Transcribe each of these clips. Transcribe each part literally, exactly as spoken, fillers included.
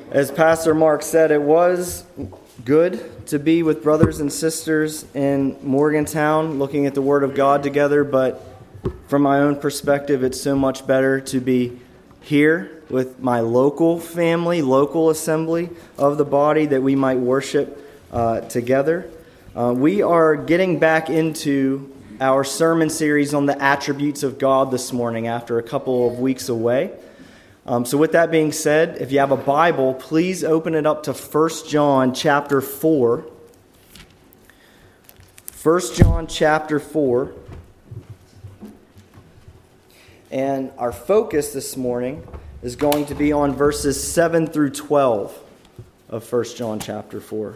As Pastor Mark said, it was good to be with brothers and sisters in Morgantown looking at the Word of God together, but from my own perspective, it's so much better to be here with my local family, local assembly of the body, that we might worship uh, together. Uh, we are getting back into our sermon series on the attributes of God this morning after a couple of weeks away. Um, so with that being said, if you have a Bible, please open it up to First John chapter four. First John chapter four. And our focus this morning is going to be on verses seven through twelve of First John chapter four.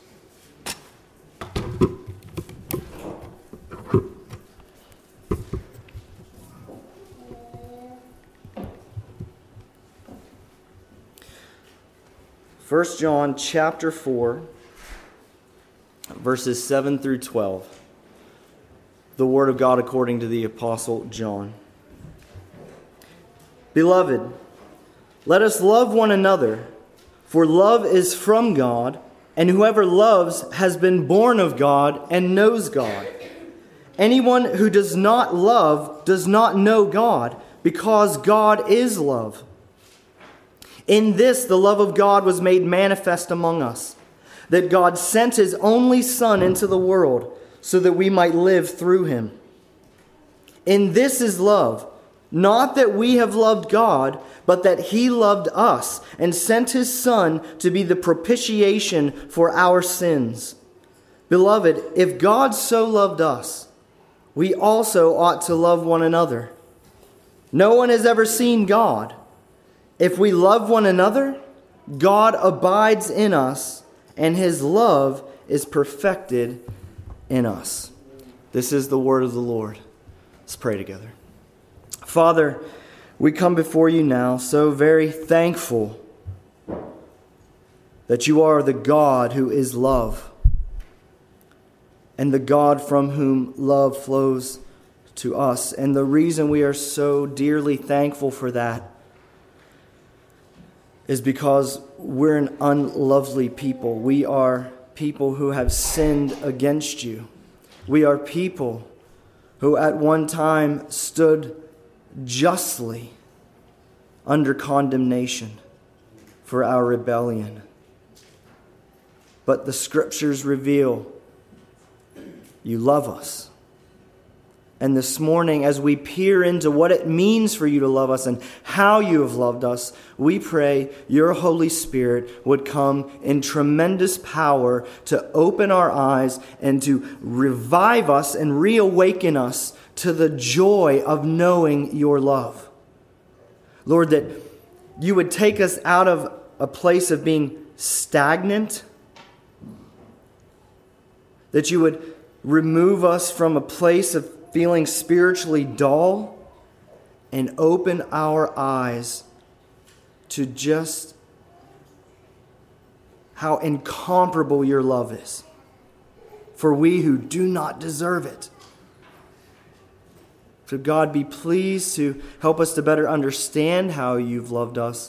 First John chapter four, verses seven through twelve. The Word of God according to the Apostle John. Beloved, let us love one another, for love is from God, and whoever loves has been born of God and knows God. Anyone who does not love does not know God, because God is love. In this, the love of God was made manifest among us, that God sent His only Son into the world so that we might live through Him. In this is love, not that we have loved God, but that He loved us and sent His Son to be the propitiation for our sins. Beloved, if God so loved us, we also ought to love one another. No one has ever seen God. If we love one another, God abides in us, and His love is perfected in us. This is the word of the Lord. Let's pray together. Father, we come before you now so very thankful that you are the God who is love, and the God from whom love flows to us. And the reason we are so dearly thankful for that is because we're an unlovely people. We are people who have sinned against you. We are people who at one time stood justly under condemnation for our rebellion. But the Scriptures reveal you love us. And this morning, as we peer into what it means for you to love us and how you have loved us, we pray your Holy Spirit would come in tremendous power to open our eyes and to revive us and reawaken us to the joy of knowing your love. Lord, that you would take us out of a place of being stagnant, that you would remove us from a place of feeling spiritually dull, and open our eyes to just how incomparable your love is for we who do not deserve it. So God, be pleased to help us to better understand how you've loved us.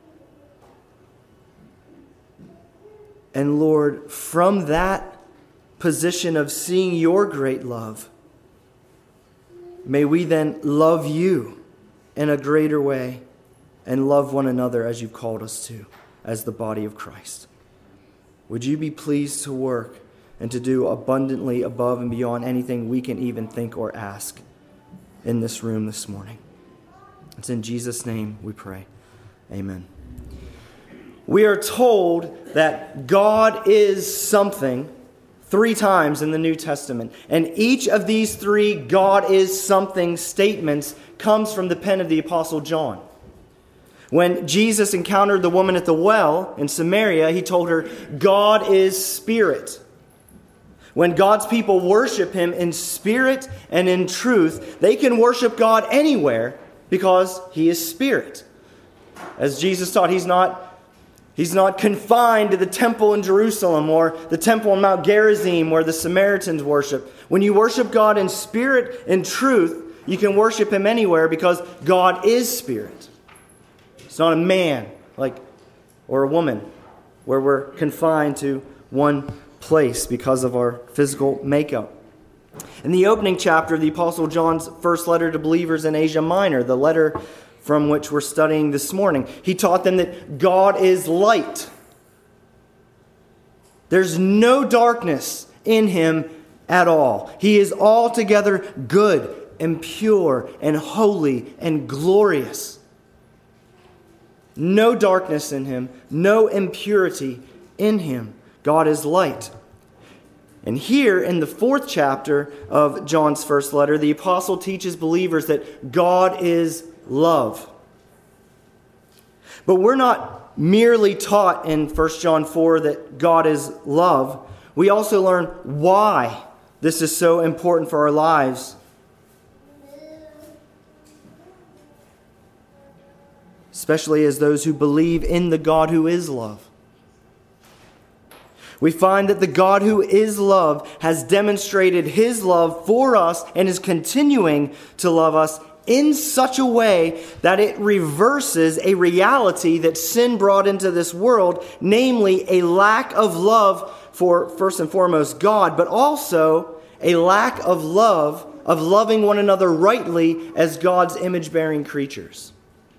And Lord, from that position of seeing your great love, may we then love you in a greater way and love one another as you've called us to, as the body of Christ. Would you be pleased to work and to do abundantly above and beyond anything we can even think or ask in this room this morning? It's in Jesus' name we pray. Amen. We are told that God is something three times in the New Testament. And each of these three God is something statements comes from the pen of the Apostle John. When Jesus encountered the woman at the well in Samaria, he told her, God is spirit. When God's people worship Him in spirit and in truth, they can worship God anywhere because He is spirit. As Jesus taught, He's not He's not confined to the temple in Jerusalem or the temple on Mount Gerizim where the Samaritans worship. When you worship God in spirit and truth, you can worship Him anywhere because God is spirit. It's not a man like or a woman, where we're confined to one place because of our physical makeup. In the opening chapter of the Apostle John's first letter to believers in Asia Minor, the letter from which we're studying this morning, he taught them that God is light. There's no darkness in him at all. He is altogether good and pure and holy and glorious. No darkness in him, no impurity in him. God is light. And here in the fourth chapter of John's first letter, the apostle teaches believers that God is love. But we're not merely taught in First John four that God is love. We also learn why this is so important for our lives. Especially as those who believe in the God who is love. We find that the God who is love has demonstrated his love for us and is continuing to love us in such a way that it reverses a reality that sin brought into this world, namely a lack of love for, first and foremost, God, but also a lack of love, of loving one another rightly as God's image-bearing creatures.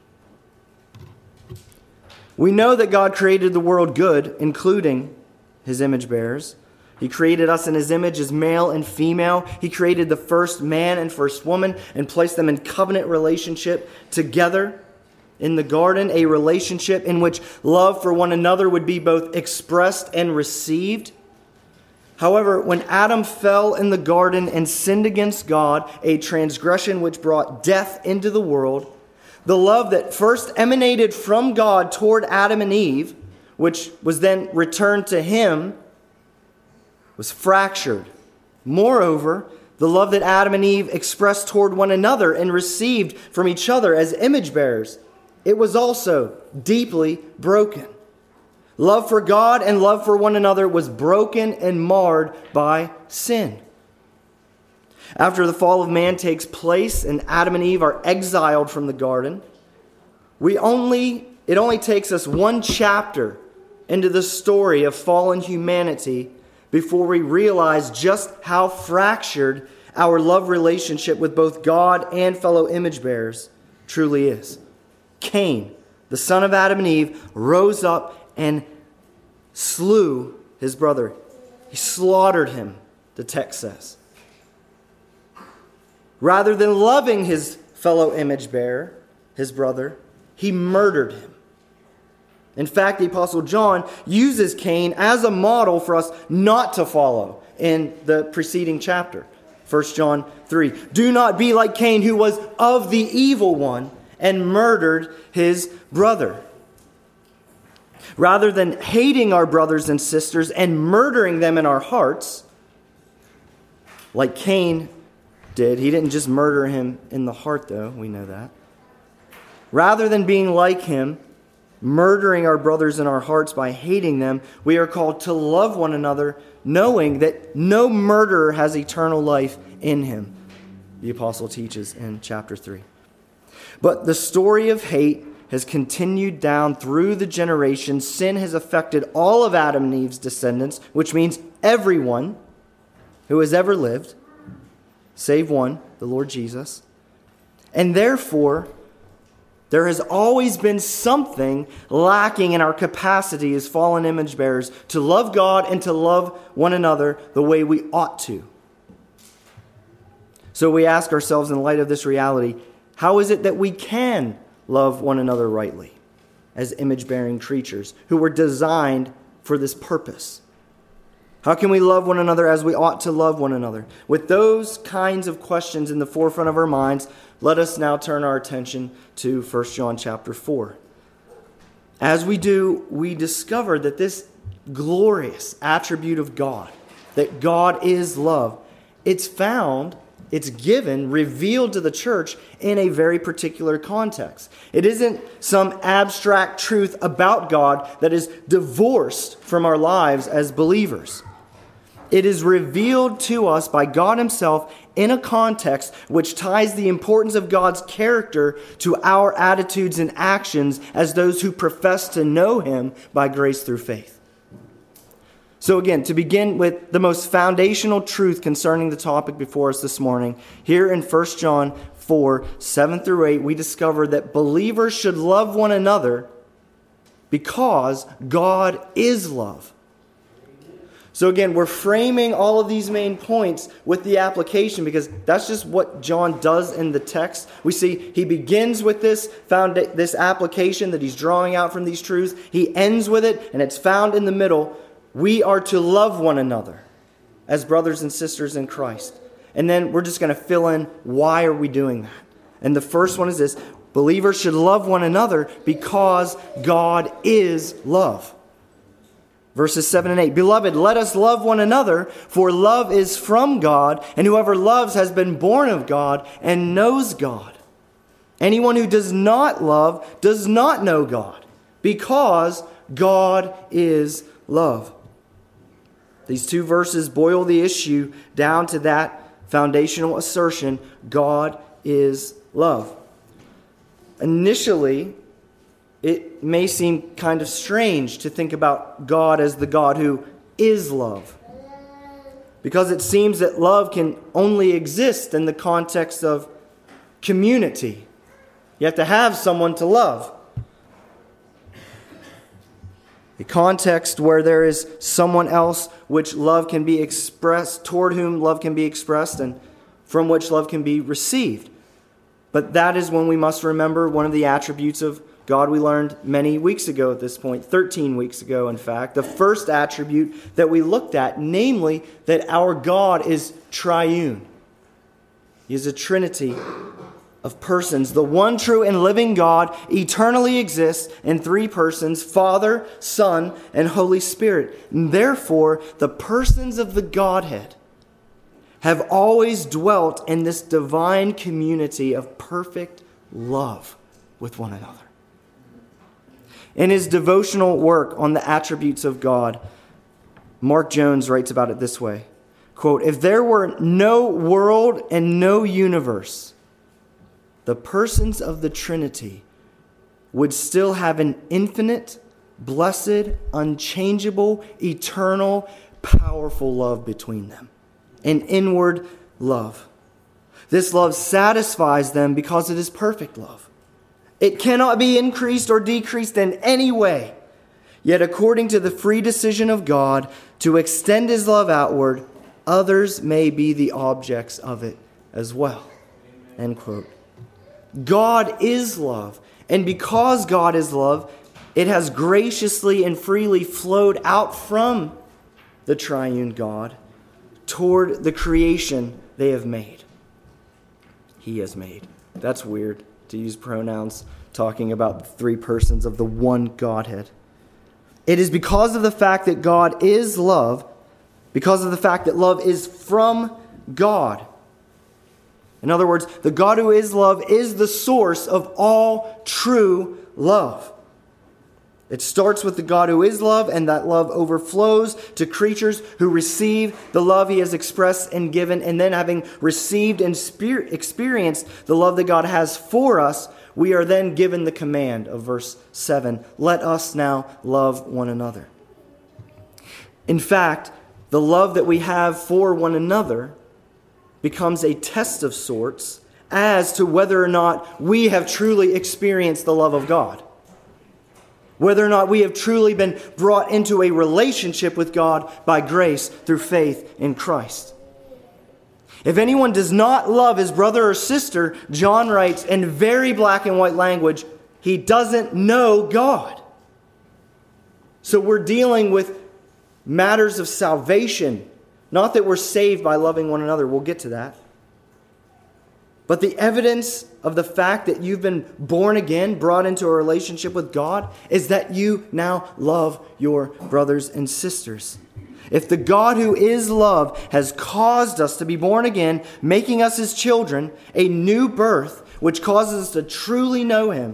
We know that God created the world good, including his image bearers. He created us in his image as male and female. He created the first man and first woman and placed them in covenant relationship together in the garden, a relationship in which love for one another would be both expressed and received. However, when Adam fell in the garden and sinned against God, a transgression which brought death into the world, the love that first emanated from God toward Adam and Eve, which was then returned to him, was fractured. Moreover, the love that Adam and Eve expressed toward one another and received from each other as image bearers, it was also deeply broken. Love for God and love for one another was broken and marred by sin. After the fall of man takes place and Adam and Eve are exiled from the garden, we only it only takes us one chapter into the story of fallen humanity before we realize just how fractured our love relationship with both God and fellow image bearers truly is. Cain, the son of Adam and Eve, rose up and slew his brother. He slaughtered him, the text says. Rather than loving his fellow image bearer, his brother, he murdered him. In fact, the Apostle John uses Cain as a model for us not to follow in the preceding chapter. First John three. Do not be like Cain, who was of the evil one and murdered his brother. Rather than hating our brothers and sisters and murdering them in our hearts, like Cain did. He didn't just murder him in the heart, though. We know that. Rather than being like him, murdering our brothers in our hearts by hating them, we are called to love one another, knowing that no murderer has eternal life in him, the apostle teaches in chapter three. But the story of hate has continued down through the generations. Sin has affected all of Adam and Eve's descendants, which means everyone who has ever lived, save one, the Lord Jesus. And therefore, there has always been something lacking in our capacity as fallen image bearers to love God and to love one another the way we ought to. So we ask ourselves, in light of this reality, how is it that we can love one another rightly as image-bearing creatures who were designed for this purpose? How can we love one another as we ought to love one another? With those kinds of questions in the forefront of our minds, let us now turn our attention to First John chapter four. As we do, we discover that this glorious attribute of God, that God is love, it's found, it's given, revealed to the church in a very particular context. It isn't some abstract truth about God that is divorced from our lives as believers. It is revealed to us by God himself in a context which ties the importance of God's character to our attitudes and actions as those who profess to know Him by grace through faith. So again, to begin with the most foundational truth concerning the topic before us this morning, here in First John four, seven through eight, we discover that believers should love one another because God is love. So again, we're framing all of these main points with the application because that's just what John does in the text. We see he begins with this, found this application that he's drawing out from these truths. He ends with it, and it's found in the middle. We are to love one another as brothers and sisters in Christ. And then we're just going to fill in why are we doing that. And the first one is this: believers should love one another because God is love. Verses seven and eight. Beloved, let us love one another, for love is from God, and whoever loves has been born of God and knows God. Anyone who does not love does not know God, because God is love. These two verses boil the issue down to that foundational assertion: God is love. Initially, it may seem kind of strange to think about God as the God who is love, because it seems that love can only exist in the context of community. You have to have someone to love. A context where there is someone else which love can be expressed, toward whom love can be expressed, and from which love can be received. But that is when we must remember one of the attributes of God we learned many weeks ago at this point, thirteen weeks ago, in fact. The first attribute that we looked at, namely that our God is triune. He is a trinity of persons. The one true and living God eternally exists in three persons: Father, Son, and Holy Spirit. And therefore, the persons of the Godhead have always dwelt in this divine community of perfect love with one another. In his devotional work on the attributes of God, Mark Jones writes about it this way, quote, "If there were no world and no universe, the persons of the Trinity would still have an infinite, blessed, unchangeable, eternal, powerful love between them, an inward love. This love satisfies them because it is perfect love. It cannot be increased or decreased in any way. Yet according to the free decision of God to extend His love outward, others may be the objects of it as well." End quote. God is love. And because God is love, it has graciously and freely flowed out from the triune God toward the creation they have made. He has made. That's weird to use pronouns talking about the three persons of the one Godhead. It is because of the fact that God is love, because of the fact that love is from God. In other words, the God who is love is the source of all true love. It starts with the God who is love, and that love overflows to creatures who receive the love He has expressed and given. And then, having received and experienced the love that God has for us, we are then given the command of verse seven, "Let us now love one another." In fact, the love that we have for one another becomes a test of sorts as to whether or not we have truly experienced the love of God. Whether or not we have truly been brought into a relationship with God by grace through faith in Christ. If anyone does not love his brother or sister, John writes in very black and white language, he doesn't know God. So we're dealing with matters of salvation. Not that we're saved by loving one another. We'll get to that. But the evidence of the fact that you've been born again, brought into a relationship with God, is that you now love your brothers and sisters. If the God who is love has caused us to be born again, making us His children, a new birth, which causes us to truly know Him,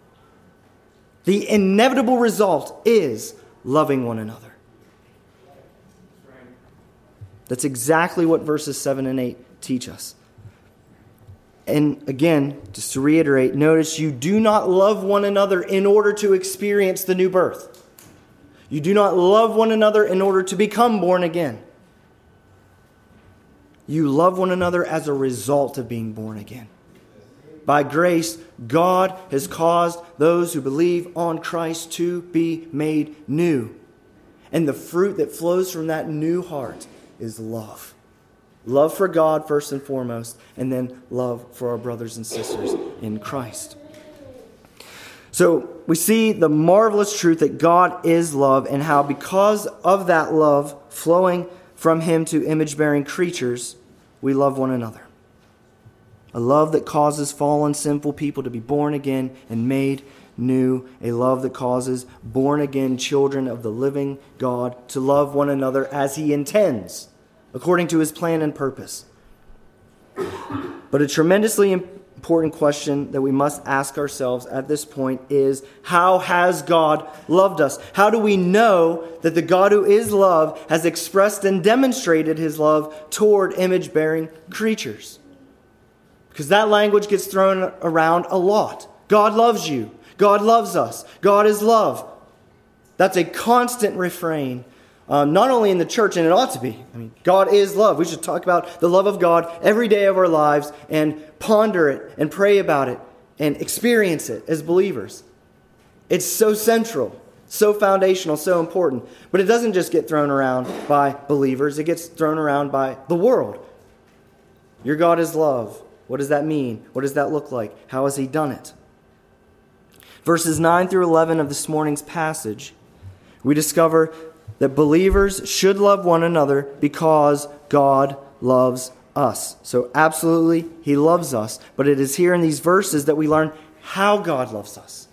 the inevitable result is loving one another. That's exactly what verses seven and eight teach us. And again, just to reiterate, notice you do not love one another in order to experience the new birth. You do not love one another in order to become born again. You love one another as a result of being born again. By grace, God has caused those who believe on Christ to be made new. And the fruit that flows from that new heart is love. Love for God first and foremost, and then love for our brothers and sisters in Christ. So we see the marvelous truth that God is love, and how because of that love flowing from Him to image-bearing creatures, we love one another. A love that causes fallen, sinful people to be born again and made new. A love that causes born-again children of the living God to love one another as He intends, according to His plan and purpose. But a tremendously important question that we must ask ourselves at this point is, how has God loved us? How do we know that the God who is love has expressed and demonstrated His love toward image-bearing creatures? Because that language gets thrown around a lot. God loves you. God loves us. God is love. That's a constant refrain. Um, not only in the church, and it ought to be. I mean, God is love. We should talk about the love of God every day of our lives and ponder it and pray about it and experience it as believers. It's so central, so foundational, so important. But it doesn't just get thrown around by believers. It gets thrown around by the world. Your God is love. What does that mean? What does that look like? How has He done it? Verses nine through eleven of this morning's passage, we discover that believers should love one another because God loves us. So absolutely, He loves us. But it is here in these verses that we learn how God loves us.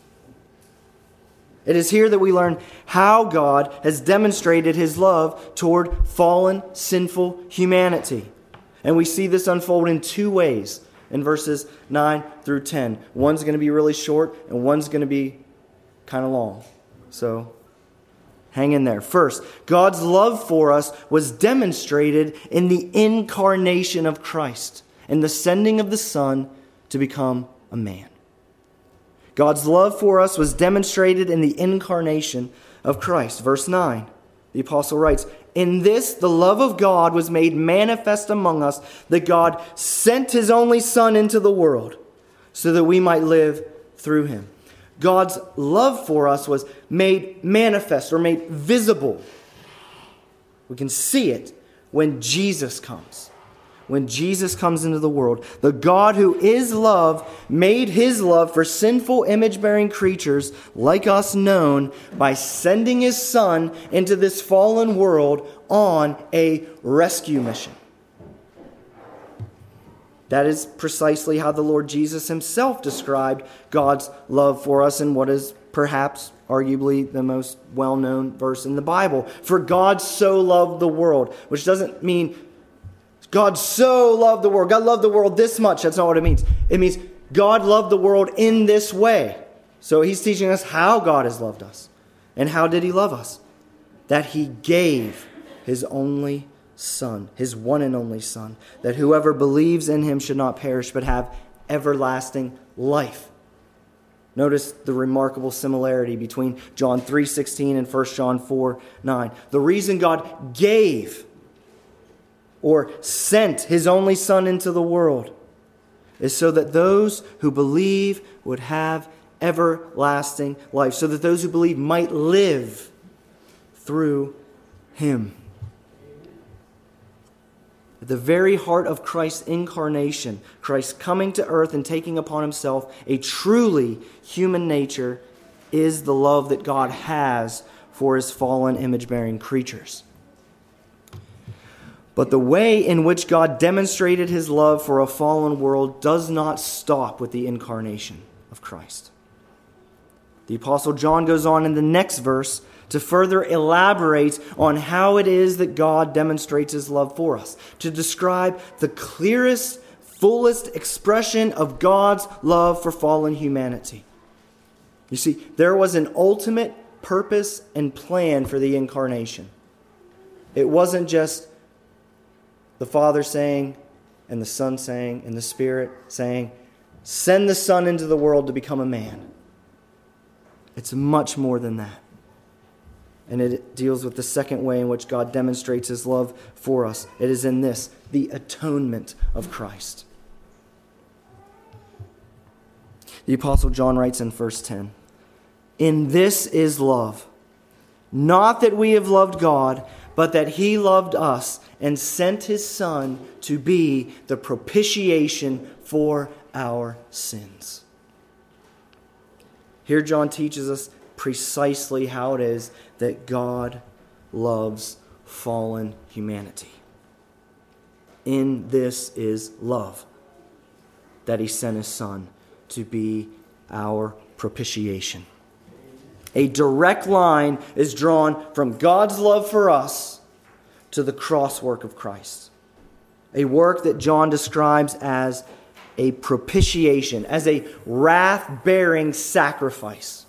It is here that we learn how God has demonstrated His love toward fallen, sinful humanity. And we see this unfold in two ways in verses nine through ten. One's going to be really short and one's going to be kind of long. So hang in there. First, God's love for us was demonstrated in the incarnation of Christ and the sending of the Son to become a man. God's love for us was demonstrated in the incarnation of Christ. Verse nine, the apostle writes, "In this the love of God was made manifest among us, that God sent His only Son into the world so that we might live through Him." God's love for us was made manifest or made visible. We can see it when Jesus comes. When Jesus comes into the world, the God who is love made His love for sinful image-bearing creatures like us known by sending His Son into this fallen world on a rescue mission. That is precisely how the Lord Jesus Himself described God's love for us in what is perhaps arguably the most well-known verse in the Bible. For God so loved the world, which doesn't mean God so loved the world. God loved the world this much. That's not what it means. It means God loved the world in this way. So He's teaching us how God has loved us. And how did He love us? That He gave His only Son, His one and only Son, that whoever believes in Him should not perish but have everlasting life. Notice the remarkable similarity between John three sixteen and First John four nine. The reason God gave or sent His only Son into the world is so that those who believe would have everlasting life, so that those who believe might live through Him. At the very heart of Christ's incarnation, Christ coming to earth and taking upon Himself a truly human nature, is the love that God has for His fallen image-bearing creatures. But the way in which God demonstrated His love for a fallen world does not stop with the incarnation of Christ. The Apostle John goes on in the next verse to further elaborate on how it is that God demonstrates His love for us, to describe the clearest, fullest expression of God's love for fallen humanity. You see, there was an ultimate purpose and plan for the incarnation. It wasn't just the Father saying, and the Son saying, and the Spirit saying, send the Son into the world to become a man. It's much more than that. And it deals with the second way in which God demonstrates his love for us. It is in this, the atonement of Christ. The Apostle John writes in verse ten, in this is love, not that we have loved God, but that he loved us and sent his Son to be the propitiation for our sins. Here John teaches us precisely how it is that God loves fallen humanity. In this is love, that he sent his Son to be our propitiation. A direct line is drawn from God's love for us to the cross work of Christ. A work that John describes as a propitiation, as a wrath-bearing sacrifice.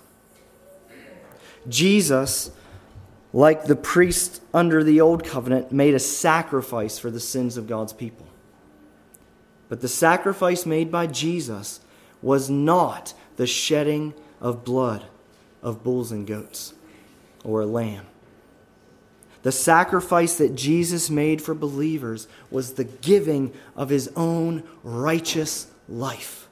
Jesus, like the priest under the old covenant, made a sacrifice for the sins of God's people. But the sacrifice made by Jesus was not the shedding of blood of bulls and goats or a lamb. The sacrifice that Jesus made for believers was the giving of his own righteous life.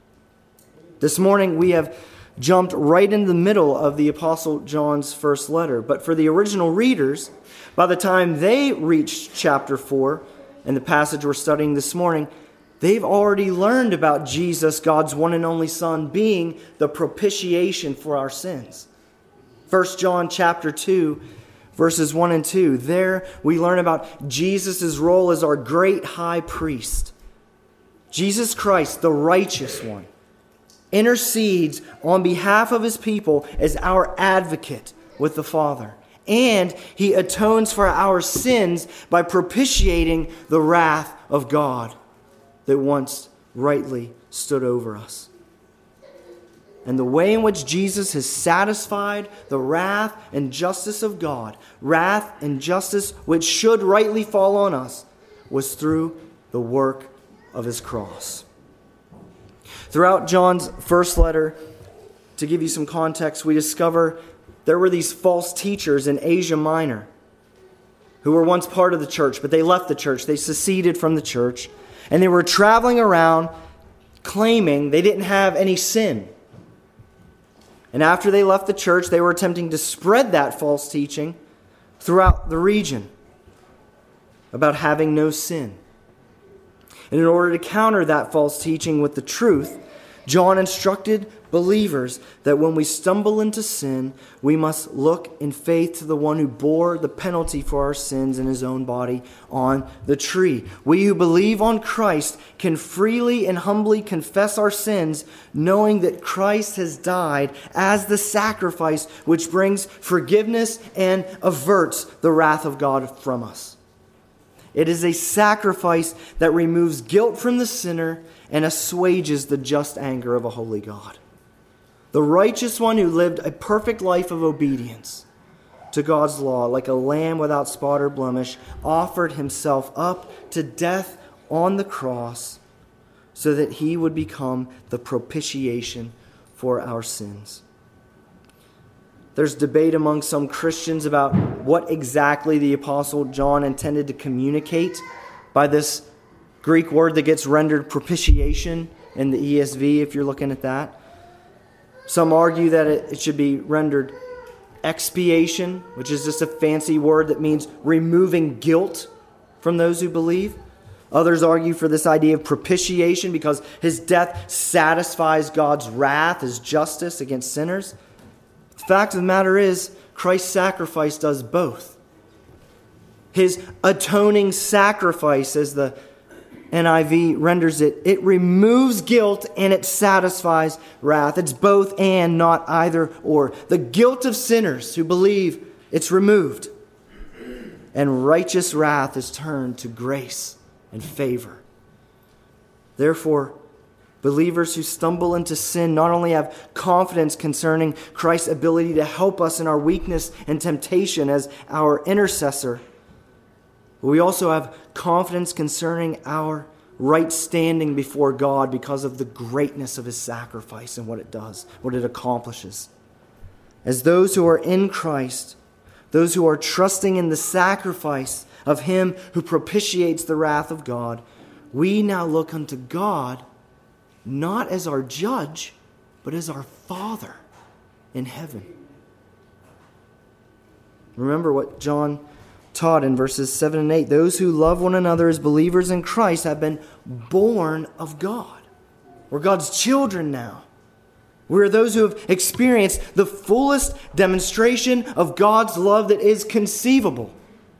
This morning we have jumped right in the middle of the Apostle John's first letter. But for the original readers, by the time they reached chapter four and the passage we're studying this morning, they've already learned about Jesus, God's one and only Son, being the propitiation for our sins. First John chapter two, verses one and two. There we learn about Jesus' role as our great high priest. Jesus Christ, the righteous one, intercedes on behalf of his people as our advocate with the Father. And he atones for our sins by propitiating the wrath of God that once rightly stood over us. And the way in which Jesus has satisfied the wrath and justice of God, wrath and justice which should rightly fall on us, was through the work of his cross. Throughout John's first letter, to give you some context, we discover there were these false teachers in Asia Minor who were once part of the church, but they left the church. They seceded from the church. And they were traveling around claiming they didn't have any sin. And after they left the church, they were attempting to spread that false teaching throughout the region about having no sin. And in order to counter that false teaching with the truth, John instructed believers that when we stumble into sin, we must look in faith to the one who bore the penalty for our sins in his own body on the tree. We who believe on Christ can freely and humbly confess our sins, knowing that Christ has died as the sacrifice which brings forgiveness and averts the wrath of God from us. It is a sacrifice that removes guilt from the sinner and assuages the just anger of a holy God. The righteous one who lived a perfect life of obedience to God's law, like a lamb without spot or blemish, offered himself up to death on the cross so that he would become the propitiation for our sins. There's debate among some Christians about what exactly the Apostle John intended to communicate by this Greek word that gets rendered propitiation in the E S V, if you're looking at that. Some argue that it should be rendered expiation, which is just a fancy word that means removing guilt from those who believe. Others argue for this idea of propitiation because his death satisfies God's wrath, his justice against sinners. The fact of the matter is, Christ's sacrifice does both. His atoning sacrifice, as the N I V renders it, it removes guilt and it satisfies wrath. It's both and, not either or. The guilt of sinners who believe, it's removed. And righteous wrath is turned to grace and favor. Therefore, believers who stumble into sin not only have confidence concerning Christ's ability to help us in our weakness and temptation as our intercessor, but we also have confidence concerning our right standing before God because of the greatness of his sacrifice and what it does, what it accomplishes. As those who are in Christ, those who are trusting in the sacrifice of him who propitiates the wrath of God, we now look unto God not as our judge, but as our Father in heaven. Remember what John taught in verses seven and eight. Those who love one another as believers in Christ have been born of God. We're God's children now. We're those who have experienced the fullest demonstration of God's love that is conceivable.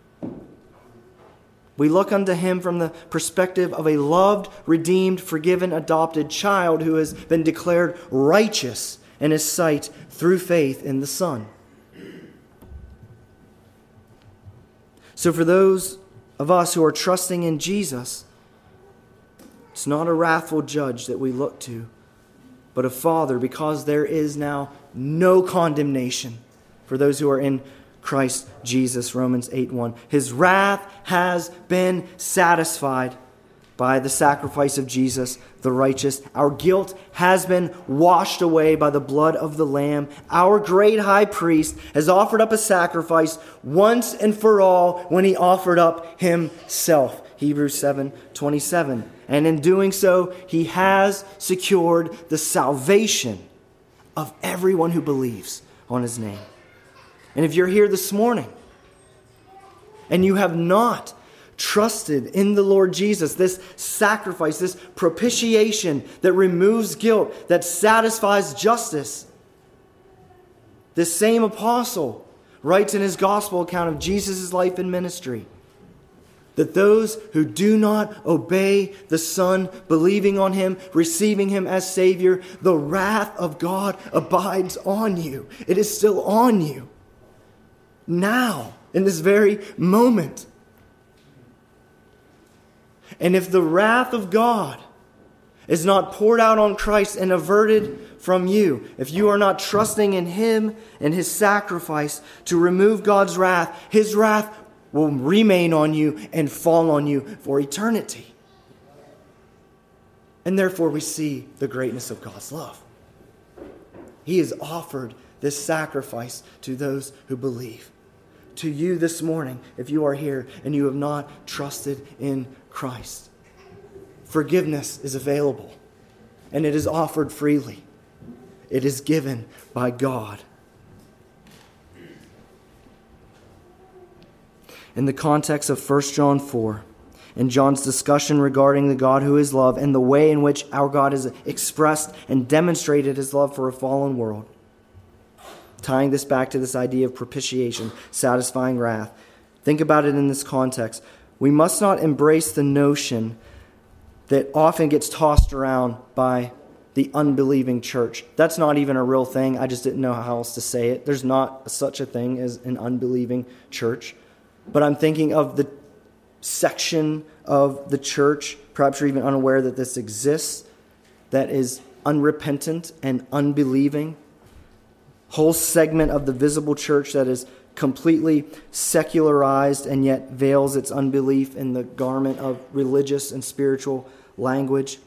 We look unto him from the perspective of a loved, redeemed, forgiven, adopted child who has been declared righteous in his sight through faith in the Son. So for those of us who are trusting in Jesus, it's not a wrathful judge that we look to, but a Father, because there is now no condemnation for those who are in Christ Jesus, Romans eight one. His wrath has been satisfied by the sacrifice of Jesus, the righteous. Our guilt has been washed away by the blood of the Lamb. Our great high priest has offered up a sacrifice once and for all when he offered up himself. Hebrews seven twenty-seven. And in doing so, he has secured the salvation of everyone who believes on his name. And if you're here this morning and you have not trusted in the Lord Jesus, this sacrifice, this propitiation that removes guilt, that satisfies justice, this same apostle writes in his gospel account of Jesus' life and ministry that those who do not obey the Son, believing on him, receiving him as Savior, the wrath of God abides on you. It is still on you. Now, in this very moment. And if the wrath of God is not poured out on Christ and averted from you, if you are not trusting in him and his sacrifice to remove God's wrath, his wrath will remain on you and fall on you for eternity. And therefore we see the greatness of God's love. He has offered this sacrifice to those who believe. To you this morning, if you are here and you have not trusted in Christ, forgiveness is available and it is offered freely. It is given by God. In the context of First John four, and John's discussion regarding the God who is love and the way in which our God has expressed and demonstrated his love for a fallen world, tying this back to this idea of propitiation, satisfying wrath. Think about it in this context. We must not embrace the notion that often gets tossed around by the unbelieving church. That's not even a real thing. I just didn't know how else to say it. There's not such a thing as an unbelieving church. But I'm thinking of the section of the church, perhaps you're even unaware that this exists, that is unrepentant and unbelieving. Whole segment of the visible church that is completely secularized and yet veils its unbelief in the garment of religious and spiritual language.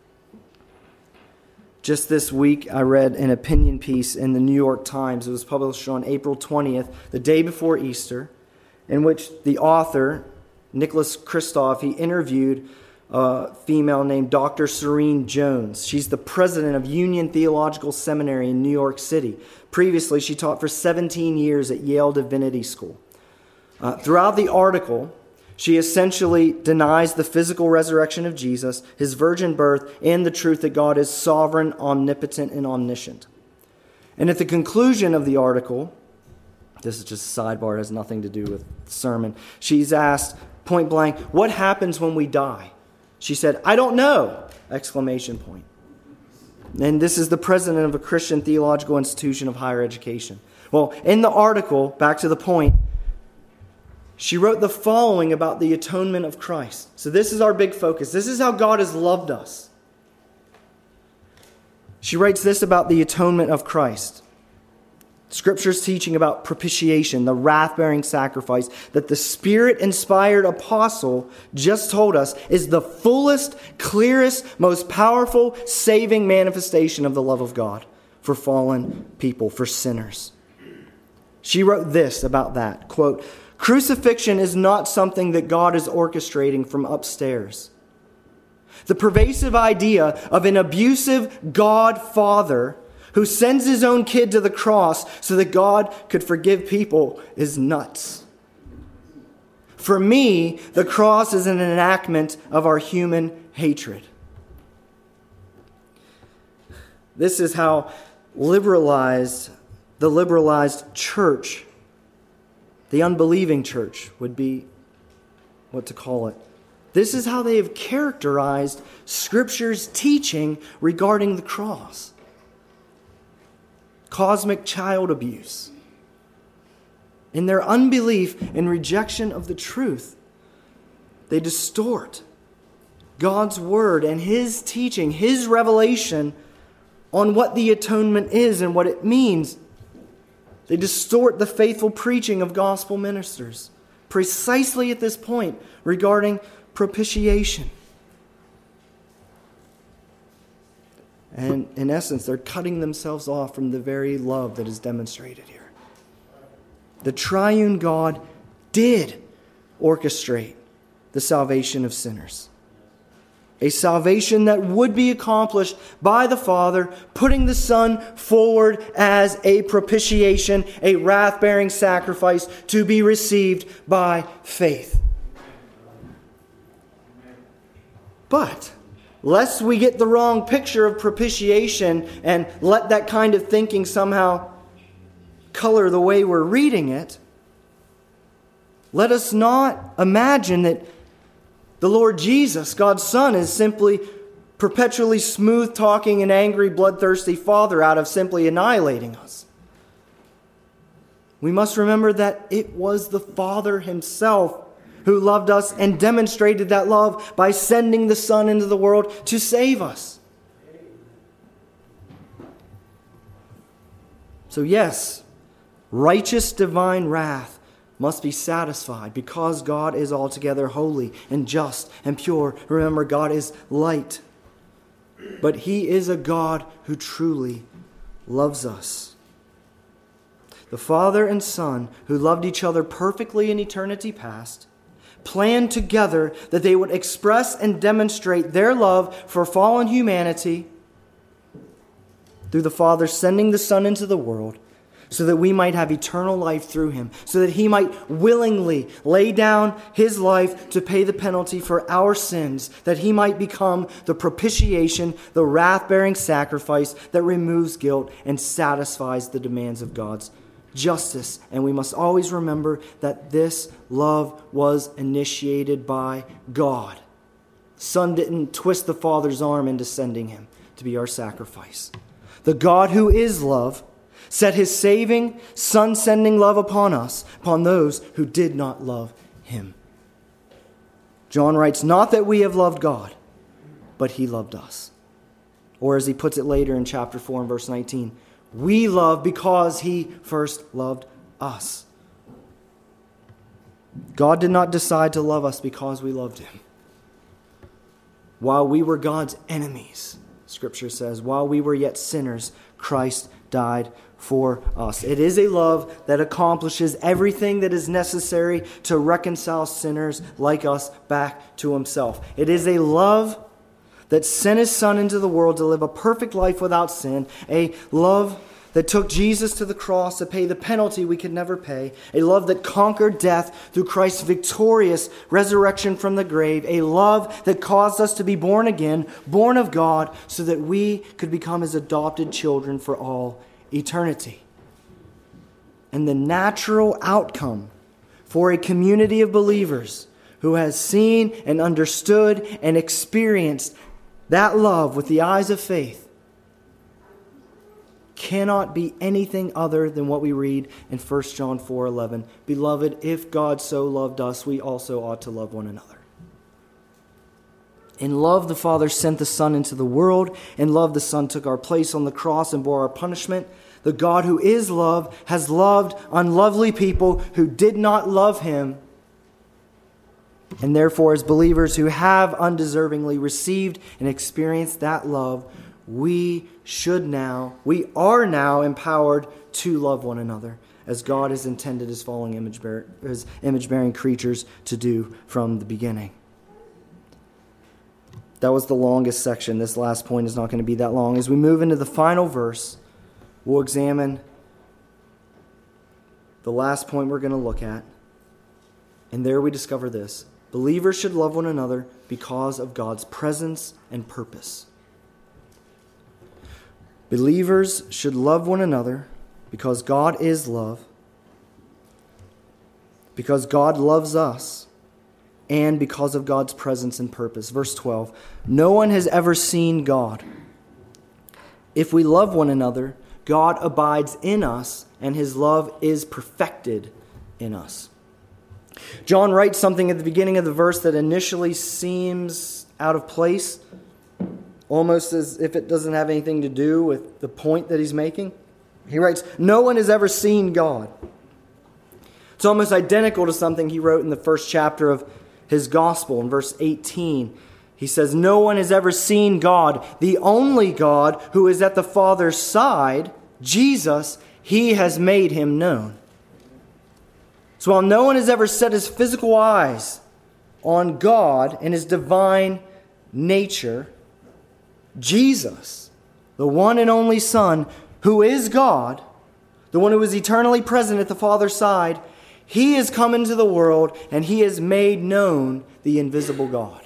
Just this week, I read an opinion piece in the New York Times. It was published on April twentieth, the day before Easter, in which the author, Nicholas Kristof, he interviewed a female named Doctor Serene Jones. She's the president of Union Theological Seminary in New York City. Previously, she taught for seventeen years at Yale Divinity School. Uh, throughout the article, she essentially denies the physical resurrection of Jesus, his virgin birth, and the truth that God is sovereign, omnipotent, and omniscient. And at the conclusion of the article, this is just a sidebar, it has nothing to do with the sermon, she's asked point blank, what happens when we die? She said, I don't know! Exclamation point. And this is the president of a Christian theological institution of higher education. Well, in the article, back to the point, she wrote the following about the atonement of Christ. So this is our big focus. This is how God has loved us. She writes this about the atonement of Christ. Scripture's teaching about propitiation, the wrath-bearing sacrifice that the Spirit-inspired apostle just told us is the fullest, clearest, most powerful, saving manifestation of the love of God for fallen people, for sinners. She wrote this about that, quote, "Crucifixion is not something that God is orchestrating from upstairs. The pervasive idea of an abusive God Father who sends his own kid to the cross so that God could forgive people is nuts. For me, the cross is an enactment of our human hatred." This is how liberalized, the liberalized church, the unbelieving church would be what to call it. This is how they have characterized Scripture's teaching regarding the cross. Cosmic child abuse. In their unbelief and rejection of the truth, they distort God's word and His teaching, His revelation on what the atonement is and what it means. They distort the faithful preaching of gospel ministers precisely at this point regarding propitiation. And in essence, they're cutting themselves off from the very love that is demonstrated here. The triune God did orchestrate the salvation of sinners. A salvation that would be accomplished by the Father, putting the Son forward as a propitiation, a wrath-bearing sacrifice to be received by faith. But lest we get the wrong picture of propitiation and let that kind of thinking somehow color the way we're reading it, let us not imagine that the Lord Jesus, God's Son, is simply perpetually smooth-talking and angry, bloodthirsty Father out of simply annihilating us. We must remember that it was the Father Himself who loved us and demonstrated that love by sending the Son into the world to save us. So yes, righteous divine wrath must be satisfied because God is altogether holy and just and pure. Remember, God is light. But He is a God who truly loves us. The Father and Son, who loved each other perfectly in eternity past, planned together that they would express and demonstrate their love for fallen humanity through the Father sending the Son into the world so that we might have eternal life through Him, so that He might willingly lay down His life to pay the penalty for our sins, that He might become the propitiation, the wrath-bearing sacrifice that removes guilt and satisfies the demands of God's justice. And we must always remember that this love was initiated by God. The Son didn't twist the Father's arm into sending Him to be our sacrifice. The God who is love set His saving, Son-sending love upon us, upon those who did not love Him. John writes, not that we have loved God, but He loved us. Or as he puts it later in chapter four and verse nineteen, we love because He first loved us. God did not decide to love us because we loved Him. While we were God's enemies, Scripture says, while we were yet sinners, Christ died for us. It is a love that accomplishes everything that is necessary to reconcile sinners like us back to Himself. It is a love that sent His Son into the world to live a perfect life without sin. A love that took Jesus to the cross to pay the penalty we could never pay. A love that conquered death through Christ's victorious resurrection from the grave. A love that caused us to be born again, born of God, so that we could become His adopted children for all eternity. And the natural outcome for a community of believers who has seen and understood and experienced that love with the eyes of faith cannot be anything other than what we read in First John four eleven. Beloved, if God so loved us, we also ought to love one another. In love, the Father sent the Son into the world. In love, the Son took our place on the cross and bore our punishment. the God who is love, has loved unlovely people who did not love him. And therefore, as believers who have undeservingly received and experienced that love, we should now, we are now empowered to love one another, as God has intended his fallen image bear, his image-bearing creatures to do from the beginning. That was the longest section. This last point is not going to be that long. As we move into the final verse, we'll examine the last point we're going to look at. And there we discover this. Believers should love one another because of God's presence and purpose. Believers should love one another because God is love, because God loves us, and because of God's presence and purpose. Verse twelve, no one has ever seen God. If we love one another, God abides in us, and his love is perfected in us. John writes something at the beginning of the verse that initially seems out of place, almost as if it doesn't have anything to do with the point that he's making. He writes, no one has ever seen God. It's almost identical to something he wrote in the first chapter of his gospel in verse eighteen. He says, no one has ever seen God, the only God who is at the Father's side, Jesus, he has made him known. So while no one has ever set his physical eyes on God and his divine nature, Jesus, the one and only Son, who is God, the one who is eternally present at the Father's side, he has come into the world and he has made known the invisible God.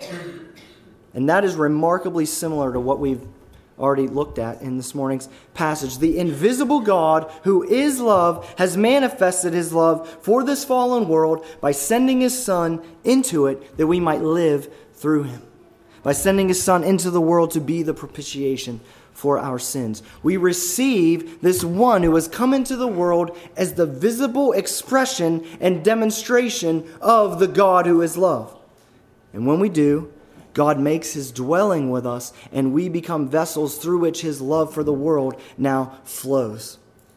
And that is remarkably similar to what we've already looked at in this morning's passage. The invisible God, who is love, has manifested his love for this fallen world by sending his Son into it that we might live through him. By sending his Son into the world to be the propitiation for our sins. We receive this one who has come into the world as the visible expression and demonstration of the God who is love. And when we do, God makes his dwelling with us, and we become vessels through which his love for the world now flows.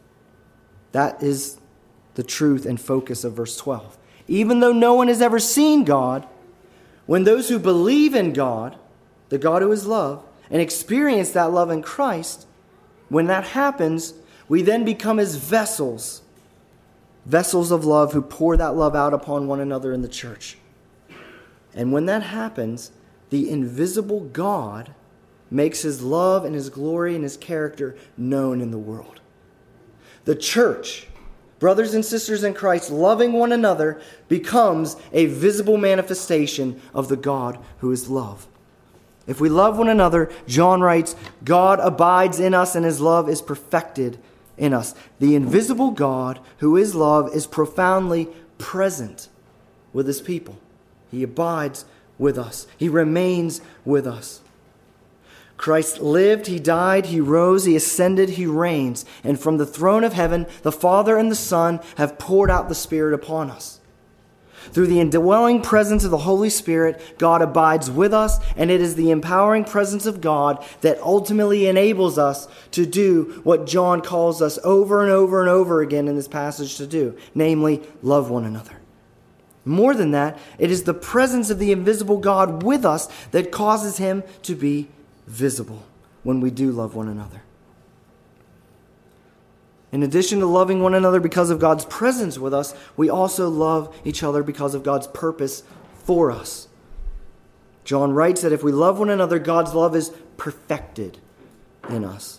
That is the truth and focus of verse twelve. Even though no one has ever seen God, when those who believe in God, the God who is love, and experience that love in Christ, when that happens, we then become his vessels, vessels of love who pour that love out upon one another in the church. And when that happens, the invisible God makes his love and his glory and his character known in the world. The church, brothers and sisters in Christ, loving one another, becomes a visible manifestation of the God who is love. If we love one another, John writes, God abides in us and his love is perfected in us. The invisible God who is love is profoundly present with his people. He abides with us. He remains with us. Christ lived, he died, he rose, he ascended, he reigns. And from the throne of heaven, the Father and the Son have poured out the Spirit upon us. Through the indwelling presence of the Holy Spirit, God abides with us, and it is the empowering presence of God that ultimately enables us to do what John calls us over and over and over again in this passage to do, namely, love one another. More than that, it is the presence of the invisible God with us that causes him to be visible when we do love one another. In addition to loving one another because of God's presence with us, we also love each other because of God's purpose for us. John writes that if we love one another, God's love is perfected in us.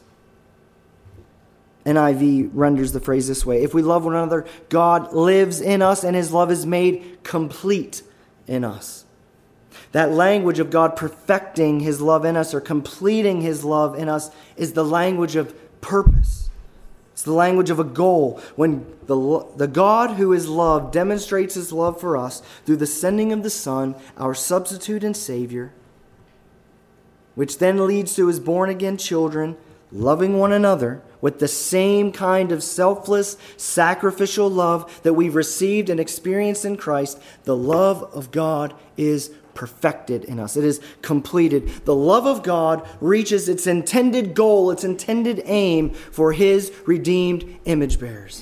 N I V renders the phrase this way: if we love one another, God lives in us and his love is made complete in us. That language of God perfecting his love in us or completing his love in us is the language of purpose. It's the language of a goal. When the, the God who is love demonstrates his love for us through the sending of the Son, our substitute and Savior, which then leads to his born-again children loving one another with the same kind of selfless, sacrificial love that we've received and experienced in Christ, the love of God is perfected in us. It is completed. The love of God reaches its intended goal, its intended aim for his redeemed image bearers.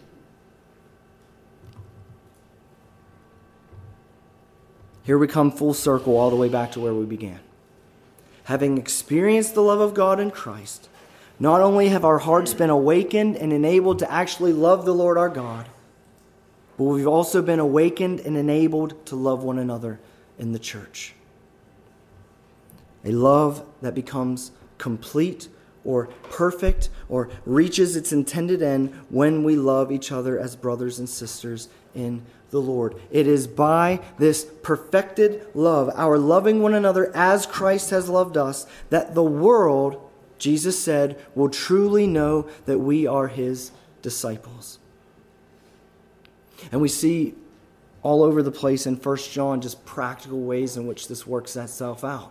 Here we come full circle all the way back to where we began. Having experienced the love of God in Christ, not only have our hearts been awakened and enabled to actually love the Lord our God, but we've also been awakened and enabled to love one another in the church. A love that becomes complete or perfect or reaches its intended end when we love each other as brothers and sisters in the Lord. It is by this perfected love, our loving one another as Christ has loved us, that the world, Jesus said, will truly know that we are his disciples. And we see all over the place in First John just practical ways in which this works itself out.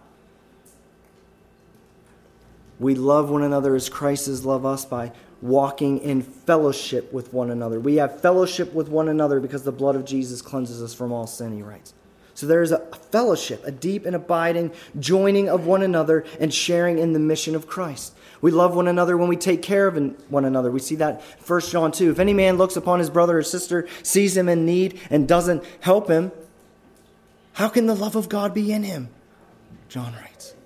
We love one another as Christ has loved us by walking in fellowship with one another. We have fellowship with one another because the blood of Jesus cleanses us from all sin, he writes. So there is a fellowship, a deep and abiding joining of one another and sharing in the mission of Christ. We love one another when we take care of one another. We see that in First John two. If any man looks upon his brother or sister, sees him in need, and doesn't help him, how can the love of God be in him? John writes.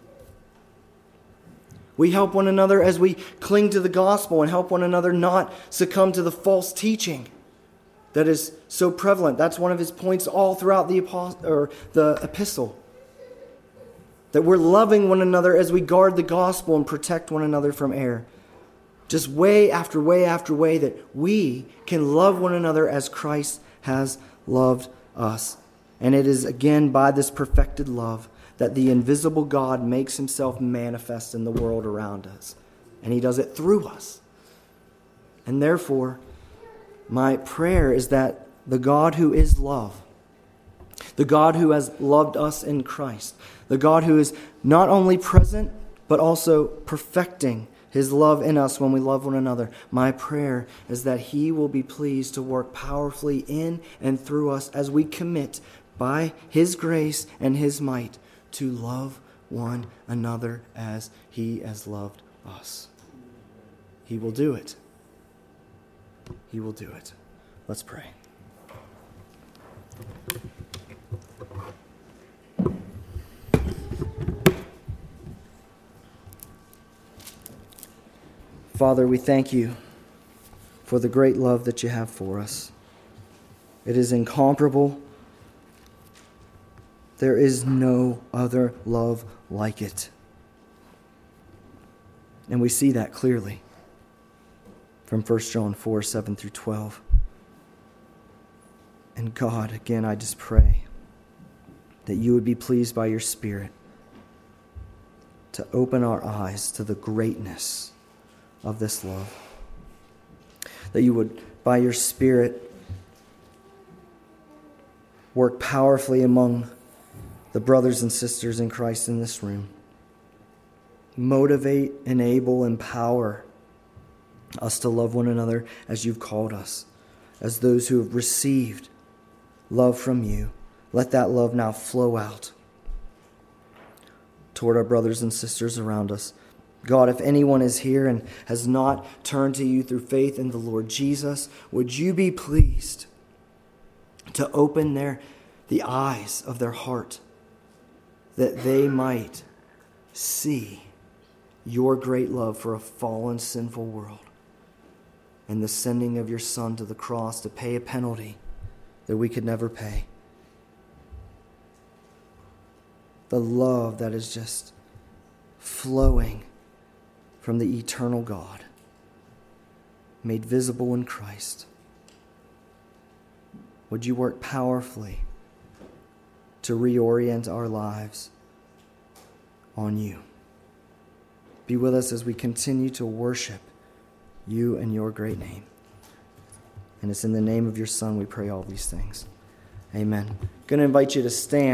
We help one another as we cling to the gospel and help one another not succumb to the false teaching that is so prevalent. That's one of his points all throughout the apost- or the epistle. That we're loving one another as we guard the gospel and protect one another from error. Just way after way after way that we can love one another as Christ has loved us. And it is again by this perfected love that the invisible God makes himself manifest in the world around us. And he does it through us. And therefore, my prayer is that the God who is love, the God who has loved us in Christ, the God who is not only present, but also perfecting his love in us when we love one another, my prayer is that he will be pleased to work powerfully in and through us as we commit by his grace and his might to love one another as he has loved us. He will do it. He will do it. Let's pray. Father, we thank you for the great love that you have for us. It is incomparable. There is no other love like it. And we see that clearly from First John four, seven through twelve. And God, again, I just pray that you would be pleased by your Spirit to open our eyes to the greatness of this love. That you would, by your Spirit, work powerfully among the brothers and sisters in Christ in this room. Motivate, enable, empower us to love one another as you've called us, as those who have received love from you. Let that love now flow out toward our brothers and sisters around us. God, if anyone is here and has not turned to you through faith in the Lord Jesus, would you be pleased to open their the eyes of their heart, that they might see your great love for a fallen, sinful world and the sending of your Son to the cross to pay a penalty that we could never pay. The love that is just flowing from the eternal God, made visible in Christ. Would you work powerfully to reorient our lives on you? Be with us as we continue to worship you and your great name. And it's in the name of your Son we pray all these things. Amen. I'm going to invite you to stand.